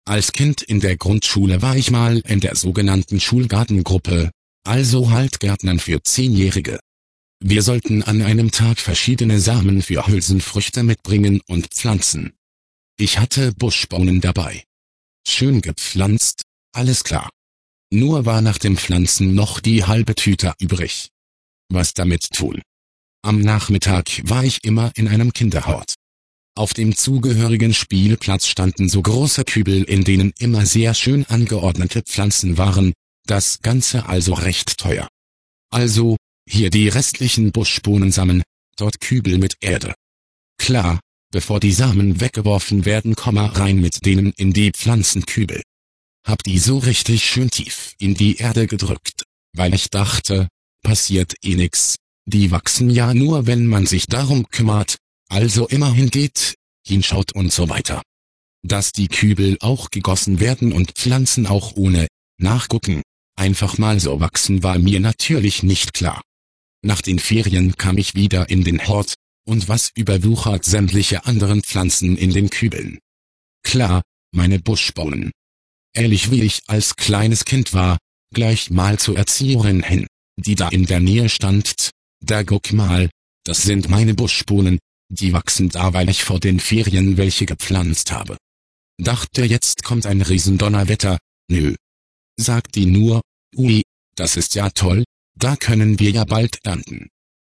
Als Kind in der Grundschule war ich mal in der sogenannten Schulgartengruppe, also halt Gärtnern für 10-Jährige. Wir sollten an einem Tag verschiedene Samen für Hülsenfrüchte mitbringen und pflanzen. Ich hatte Buschbohnen dabei. Schön gepflanzt, alles klar. Nur war nach dem Pflanzen noch die halbe Tüte übrig. Was damit tun? Am Nachmittag war ich immer in einem Kinderhort. Auf dem zugehörigen Spielplatz standen so große Kübel, in denen immer sehr schön angeordnete Pflanzen waren, das Ganze also recht teuer. Also, hier die restlichen Buschbohnensamen, dort Kübel mit Erde. Klar, bevor die Samen weggeworfen werden, rein mit denen in die Pflanzenkübel. Hab die so richtig schön tief in die Erde gedrückt, weil ich dachte, passiert eh nix, die wachsen ja nur, wenn man sich darum kümmert, also immer hingeht, hinschaut und so weiter. Dass die Kübel auch gegossen werden und Pflanzen auch ohne Nachgucken einfach mal so wachsen, war mir natürlich nicht klar. Nach den Ferien kam ich wieder in den Hort, und was überwuchert sämtliche anderen Pflanzen in den Kübeln? Klar, meine Buschbohnen. Ehrlich, wie ich als kleines Kind war, gleich mal zur Erzieherin hin, die da in der Nähe stand, da guck mal, das sind meine Buschbohnen, die wachsen da, weil ich vor den Ferien welche gepflanzt habe. Dachte, jetzt kommt ein Riesendonnerwetter, nö. Sagt die nur, ui, das ist ja toll, da können wir ja bald ernten.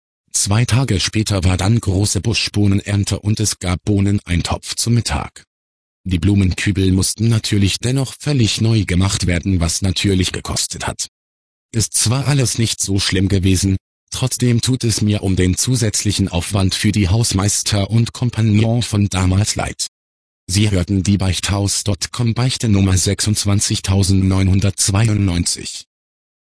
2 Tage später war dann große Buschbohnenernte und es gab Bohneneintopf zum Mittag. Die Blumenkübel mussten natürlich dennoch völlig neu gemacht werden, was natürlich gekostet hat. Ist zwar alles nicht so schlimm gewesen, trotzdem tut es mir um den zusätzlichen Aufwand für die Hausmeister und Kompagnon von damals leid. Sie hörten die Beichthaus.com Beichte Nummer 26992.